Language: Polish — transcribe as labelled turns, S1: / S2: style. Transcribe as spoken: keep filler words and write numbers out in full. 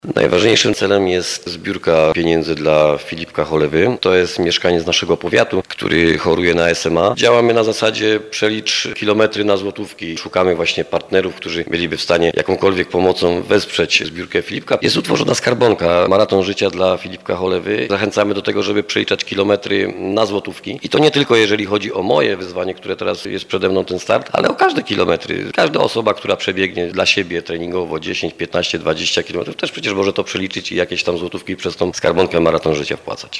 S1: Najważniejszym celem jest zbiórka pieniędzy dla Filipka Cholewy. To jest mieszkaniec naszego powiatu, który choruje na S M A. Działamy na zasadzie przelicz kilometry na złotówki. Szukamy właśnie partnerów, którzy byliby w stanie jakąkolwiek pomocą wesprzeć zbiórkę Filipka. Jest utworzona skarbonka Maraton Życia dla Filipka Cholewy. Zachęcamy do tego, żeby przeliczać kilometry na złotówki. I to nie tylko jeżeli chodzi o moje wyzwanie, które teraz jest przede mną ten start, ale o każde kilometry. Każda osoba, która przebiegnie dla siebie treningowo dziesięć, piętnaście, dwadzieścia kilometrów, też przecież może to przeliczyć i jakieś tam złotówki przez tą skarbonkę Maraton Życia wpłacać.